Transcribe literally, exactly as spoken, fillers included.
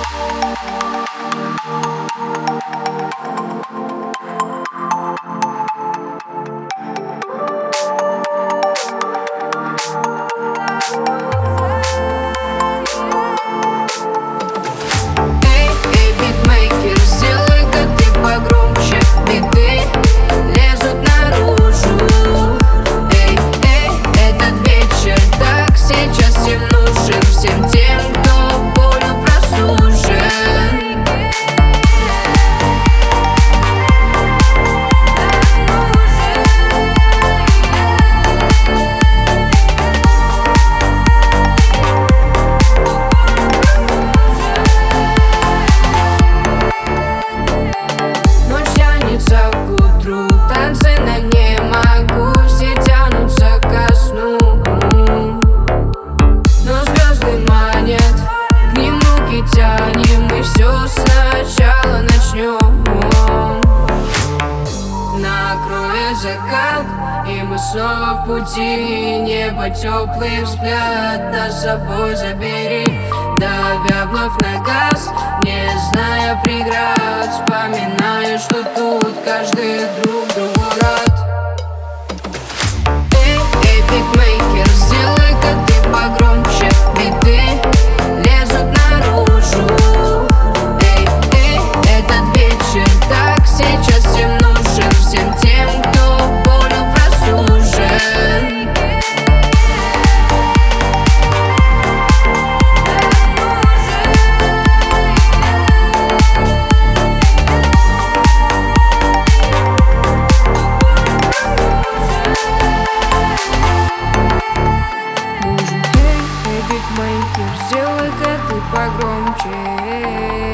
Тянем, мы все сначала начнем. Накроет закат, и мы снова в пути. Небо, теплый взгляд, нас с собой забери. Давя вновь на газ, не зная преград, вспоминаю, что тут каждый друг другу рад. Эй, эй, битмейкер, сделай-ка ты погромче. Биты лезут наружу. Эй, эй, этот вечер так сейчас всем нужен. Всем тем, кто болью просужен. Битмейкер, сделай-ка ты погромче.